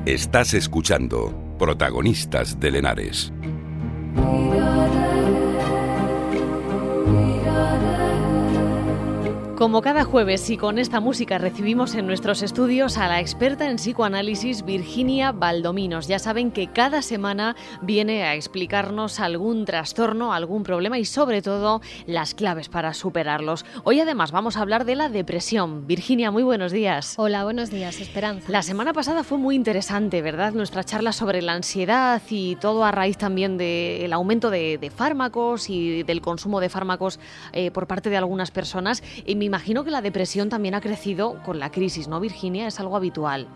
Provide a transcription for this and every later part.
Estás escuchando Protagonistas de Henares. Como cada jueves y con esta música recibimos en nuestros estudios a la experta en psicoanálisis Virginia Valdominos. Ya saben que cada semana viene a explicarnos algún trastorno, algún problema y sobre todo las claves para superarlos. Hoy además vamos a hablar de la depresión. Virginia, muy buenos días. Hola, buenos días, Esperanza. La semana pasada fue muy interesante, ¿verdad? Nuestra charla sobre la ansiedad y todo a raíz también del aumento de fármacos y del consumo de fármacos por parte de algunas personas. Me imagino que la depresión también ha crecido con la crisis, ¿no, Virginia? Es algo habitual.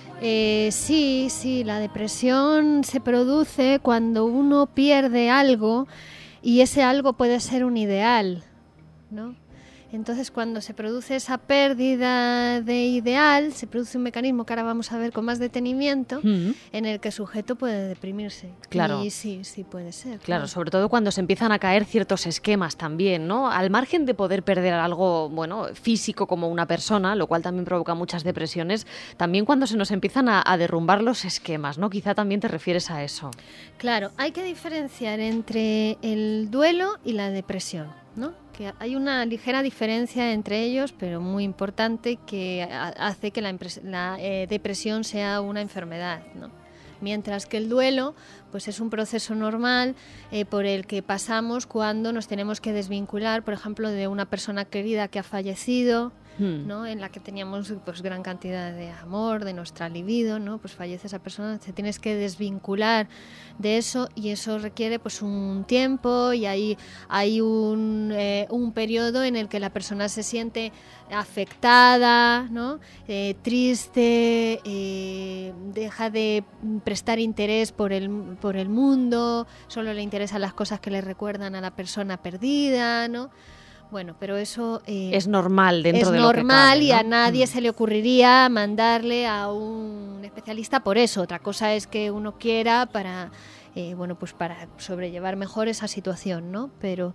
Sí, la depresión se produce cuando uno pierde algo y ese algo puede ser un ideal, ¿no? Entonces, cuando se produce esa pérdida de ideal, se produce un mecanismo que ahora vamos a ver con más detenimiento, en el que el sujeto puede deprimirse. Claro. Y sí puede ser. Claro, sobre todo cuando se empiezan a caer ciertos esquemas también, ¿no? Al margen de poder perder algo, físico como una persona, lo cual también provoca muchas depresiones, también cuando se nos empiezan a derrumbar los esquemas, ¿no? Quizá también te refieres a eso. Claro, hay que diferenciar entre el duelo y la depresión, ¿no? Que hay una ligera diferencia entre ellos, pero muy importante, que hace que la depresión sea una enfermedad, ¿no? Mientras que el duelo pues es un proceso normal por el que pasamos cuando nos tenemos que desvincular, por ejemplo, de una persona querida que ha fallecido, ¿no? En la que teníamos pues gran cantidad de amor, de nuestra libido, ¿no? Pues fallece esa persona, te tienes que desvincular de eso y eso requiere pues un tiempo y hay un periodo en el que la persona se siente afectada, ¿no? Triste, deja de prestar interés por el mundo, solo le interesan las cosas que le recuerdan a la persona perdida, ¿no? Bueno, pero eso es normal dentro de lo que cabe, ¿no? Es normal y a nadie se le ocurriría mandarle a un especialista por eso. Otra cosa es que uno quiera para para sobrellevar mejor esa situación, ¿no? Pero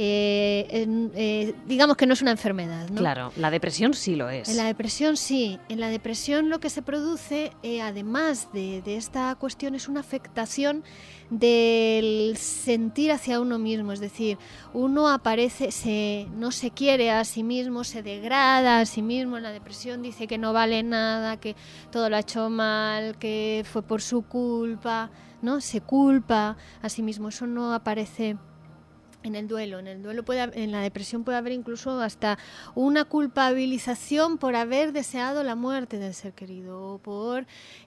digamos que no es una enfermedad, ¿no? Claro, la depresión sí lo es. En la depresión sí. En la depresión lo que se produce, además de esta cuestión, es una afectación del sentir hacia uno mismo. Es decir, uno no se quiere a sí mismo, se degrada a sí mismo. En la depresión dice que no vale nada, que todo lo ha hecho mal, que fue por su culpa, ¿no? Se culpa a sí mismo. Eso no aparece en el duelo. En la depresión puede haber incluso hasta una culpabilización por haber deseado la muerte del ser querido o por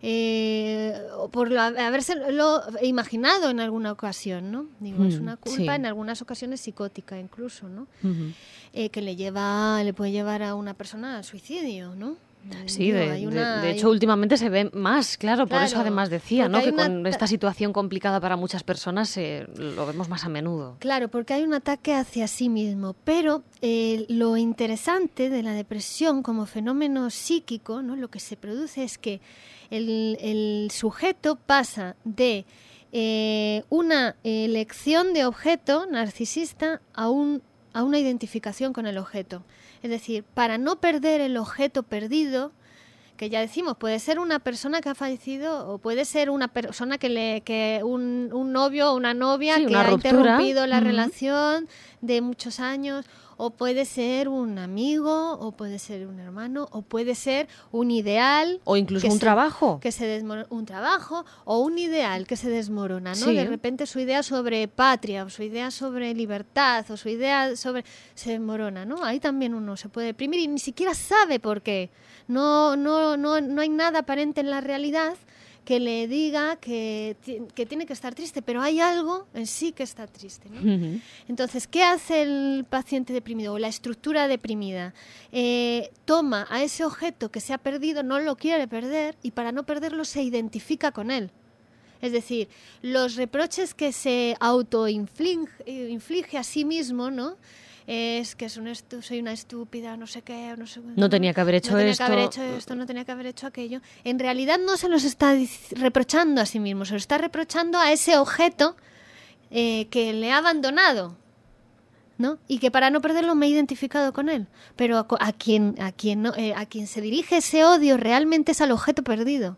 habérselo imaginado en alguna ocasión, ¿no? Digo, es una culpa en algunas ocasiones psicótica incluso, ¿no? Que le puede llevar a una persona al suicidio, ¿no? Sí, de hecho últimamente se ve más, claro, por eso además decía, ¿no? Que con esta situación complicada para muchas personas lo vemos más a menudo. Claro, porque hay un ataque hacia sí mismo, pero lo interesante de la depresión como fenómeno psíquico, ¿no? Lo que se produce es que el sujeto pasa de una elección de objeto narcisista a una identificación con el objeto. Es decir, para no perder el objeto perdido, que ya decimos, puede ser una persona que ha fallecido o puede ser una persona un novio o una novia que ha interrumpido la relación de muchos años, o puede ser un amigo, o puede ser un hermano, o puede ser un ideal. O incluso un trabajo. Un trabajo o un ideal que se desmorona, ¿no? Sí. De repente su idea sobre patria, o su idea sobre libertad, o su idea se desmorona, ¿no? Ahí también uno se puede deprimir y ni siquiera sabe por qué. No hay nada aparente en la realidad que le diga que tiene que estar triste, pero hay algo en sí que está triste, ¿no? Entonces, ¿qué hace el paciente deprimido o la estructura deprimida? Toma a ese objeto que se ha perdido, no lo quiere perder y para no perderlo se identifica con él. Es decir, los reproches que se autoinflige a sí mismo, ¿no? Es que soy una estúpida, no sé qué, no tenía que haber hecho esto, no tenía que haber hecho aquello. En realidad no se los está reprochando a sí mismo, se lo está reprochando a ese objeto que le ha abandonado, ¿no? Y que para no perderlo me he identificado con él. Pero a quien se dirige ese odio realmente es al objeto perdido.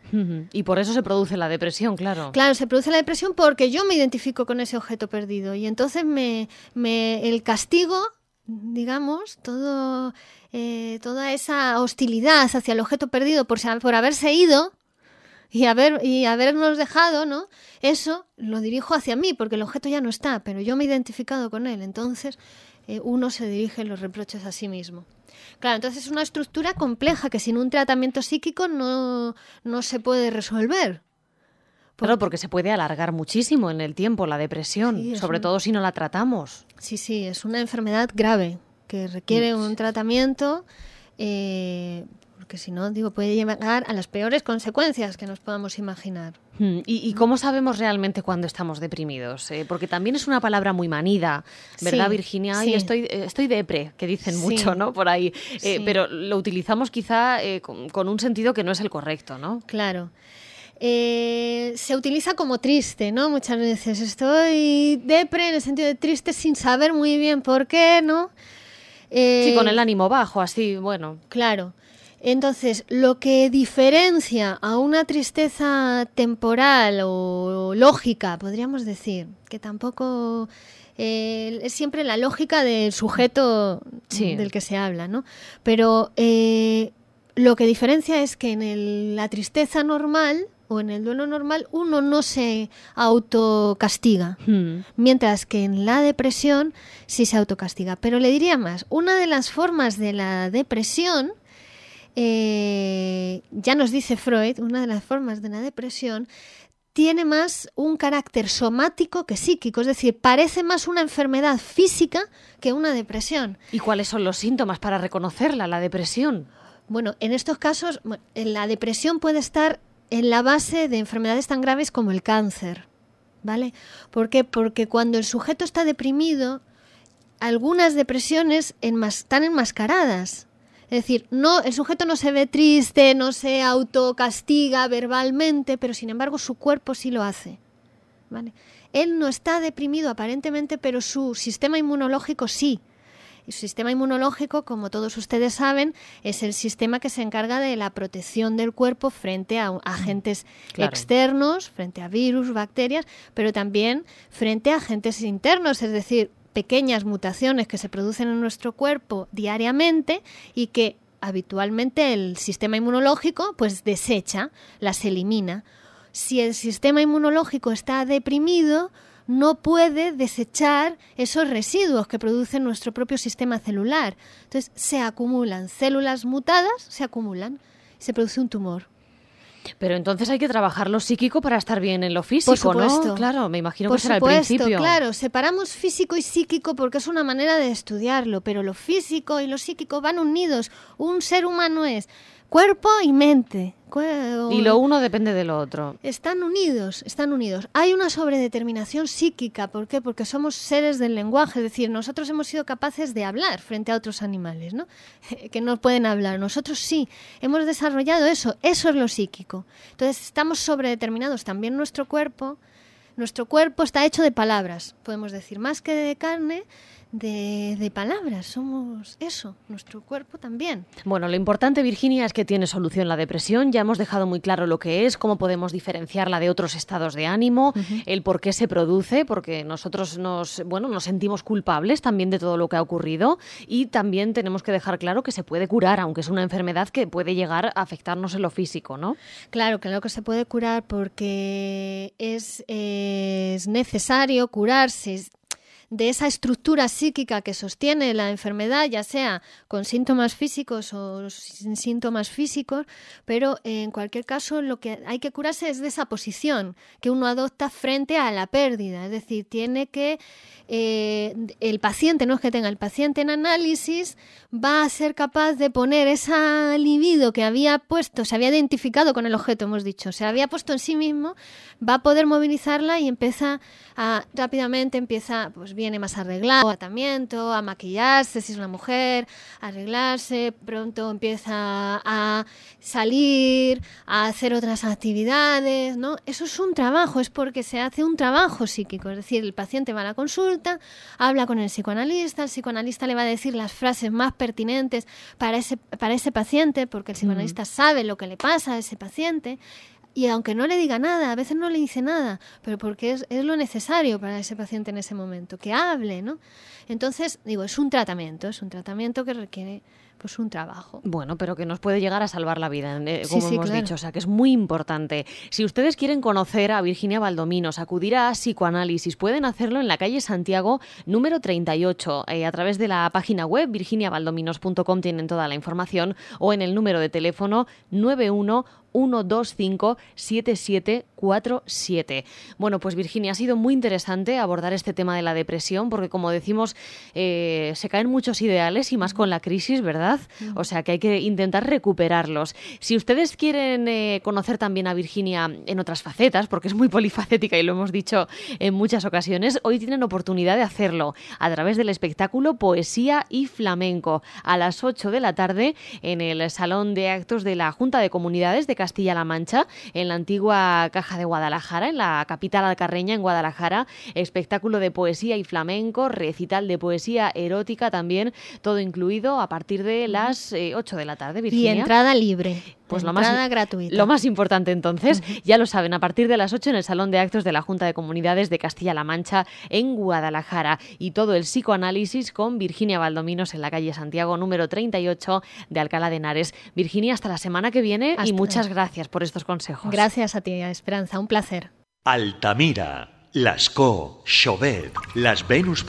Y por eso se produce la depresión, claro. Claro, se produce la depresión porque yo me identifico con ese objeto perdido y entonces el castigo, digamos, toda esa hostilidad hacia el objeto perdido por haberse ido y habernos dejado, ¿no? Eso lo dirijo hacia mí porque el objeto ya no está, pero yo me he identificado con él. Entonces uno se dirige los reproches a sí mismo. Claro, entonces es una estructura compleja que sin un tratamiento psíquico no se puede resolver. Claro, porque se puede alargar muchísimo en el tiempo la depresión, sí, sobre todo si no la tratamos. Sí, es una enfermedad grave que requiere un tratamiento, porque si no, puede llegar a las peores consecuencias que nos podamos imaginar. ¿Y cómo sabemos realmente cuándo estamos deprimidos? Porque también es una palabra muy manida, ¿verdad, sí, Virginia? Sí. Estoy depre, que dicen mucho, ¿no? Por ahí. Sí. Pero lo utilizamos quizá con un sentido que no es el correcto, ¿no? Claro. Se utiliza como triste, ¿no? Muchas veces estoy depre en el sentido de triste sin saber muy bien por qué, ¿no? Sí, con el ánimo bajo, así, bueno. Claro. Entonces, lo que diferencia a una tristeza temporal o lógica, podríamos decir, que tampoco es siempre la lógica del sujeto del que se habla, ¿no? Pero lo que diferencia es que en la tristeza normal o en el duelo normal uno no se autocastiga, mientras que en la depresión sí se autocastiga. Pero le diría más, una de las formas de la depresión, ya nos dice Freud, una de las formas de la depresión tiene más un carácter somático que psíquico, es decir, parece más una enfermedad física que una depresión. ¿Y cuáles son los síntomas para reconocerla, la depresión? Bueno, en estos casos, la depresión puede estar en la base de enfermedades tan graves como el cáncer, ¿vale? ¿Por qué? Porque cuando el sujeto está deprimido, algunas depresiones están enmascaradas. Es decir, el sujeto no se ve triste, no se autocastiga verbalmente, pero sin embargo su cuerpo sí lo hace, ¿vale? Él no está deprimido aparentemente, pero su sistema inmunológico sí. Y su sistema inmunológico, como todos ustedes saben, es el sistema que se encarga de la protección del cuerpo frente a agentes externos, frente a virus, bacterias, pero también frente a agentes internos, es decir, pequeñas mutaciones que se producen en nuestro cuerpo diariamente y que habitualmente el sistema inmunológico pues desecha, las elimina. Si el sistema inmunológico está deprimido, no puede desechar esos residuos que produce nuestro propio sistema celular. Entonces se acumulan, células mutadas se acumulan, se produce un tumor. Pero entonces hay que trabajar lo psíquico para estar bien en lo físico, por supuesto, ¿no? Claro, me imagino que será el principio. Claro, separamos físico y psíquico porque es una manera de estudiarlo, pero lo físico y lo psíquico van unidos. Un ser humano es cuerpo y mente. Y lo uno depende de lo otro. Están unidos. Hay una sobredeterminación psíquica. ¿Por qué? Porque somos seres del lenguaje. Es decir, nosotros hemos sido capaces de hablar frente a otros animales, ¿no? Que no pueden hablar. Nosotros sí. Hemos desarrollado eso. Eso es lo psíquico. Entonces, estamos sobredeterminados. También nuestro cuerpo está hecho de palabras. Podemos decir, más que de carne, de palabras. Somos eso, nuestro cuerpo también. Bueno, lo importante, Virginia, es que tiene solución la depresión. Ya hemos dejado muy claro lo que es, cómo podemos diferenciarla de otros estados de ánimo, el por qué se produce, porque nosotros nos sentimos culpables también de todo lo que ha ocurrido, y también tenemos que dejar claro que se puede curar, aunque es una enfermedad que puede llegar a afectarnos en lo físico, ¿no? Claro que se puede curar porque es necesario curarse de esa estructura psíquica que sostiene la enfermedad, ya sea con síntomas físicos o sin síntomas físicos, pero en cualquier caso lo que hay que curarse es de esa posición que uno adopta frente a la pérdida. Es decir, tiene que el paciente, no es que tenga, el paciente en análisis va a ser capaz de poner esa libido que había puesto, se había identificado con el objeto, hemos dicho, se había puesto en sí mismo, va a poder movilizarla y rápidamente pues viene más arreglado, a tratamiento, a maquillarse si es una mujer, a arreglarse, pronto empieza a salir, a hacer otras actividades, ¿no? Eso es un trabajo, es porque se hace un trabajo psíquico, es decir, el paciente va a la consulta, habla con el psicoanalista le va a decir las frases más pertinentes para ese paciente, porque el psicoanalista sabe lo que le pasa a ese paciente, Y aunque no le diga nada, a veces no le dice nada, pero porque es lo necesario para ese paciente en ese momento, que hable, ¿no? Entonces, digo, es un tratamiento que requiere pues un trabajo. Bueno, pero que nos puede llegar a salvar la vida, como sí, hemos claro. dicho, o sea, que es muy importante. Si ustedes quieren conocer a Virginia Baldominos, acudir a Psicoanálisis, pueden hacerlo en la calle Santiago, número 38, a través de la página web virginiabaldominos.com tienen toda la información, o en el número de teléfono 911257747. Bueno, pues Virginia, ha sido muy interesante abordar este tema de la depresión, porque como decimos, se caen muchos ideales y más con la crisis, ¿verdad? O sea que hay que intentar recuperarlos. Si ustedes quieren conocer también a Virginia en otras facetas, porque es muy polifacética y lo hemos dicho en muchas ocasiones, hoy tienen oportunidad de hacerlo a través del espectáculo Poesía y Flamenco a las 8 de la tarde en el Salón de Actos de la Junta de Comunidades de Castilla-La Mancha, en la antigua Caja de Guadalajara, en la capital alcarreña, en Guadalajara. Espectáculo de poesía y flamenco, recital de poesía erótica también, todo incluido a partir de las 8 de la tarde, Virginia. Y entrada libre. Pues entrada gratuita. Lo más importante entonces, ya lo saben, a partir de las 8 en el Salón de Actos de la Junta de Comunidades de Castilla-La Mancha en Guadalajara, y todo el psicoanálisis con Virginia Baldominos en la calle Santiago número 38 de Alcalá de Henares. Virginia, hasta la semana que viene y muchas gracias por estos consejos. Gracias a ti, Esperanza, un placer. Altamira, Lascaux, Chauvet, las Venus